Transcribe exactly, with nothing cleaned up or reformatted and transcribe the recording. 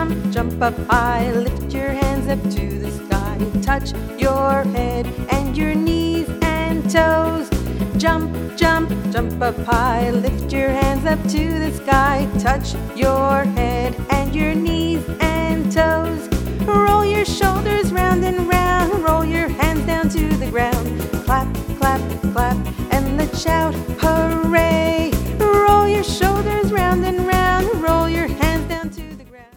jump, jump up high. Lift your hands up to the sky. Touch your head and your knees and toes. Jump, jump, jump up high. Lift your hands up to the sky. Touch your head and your knees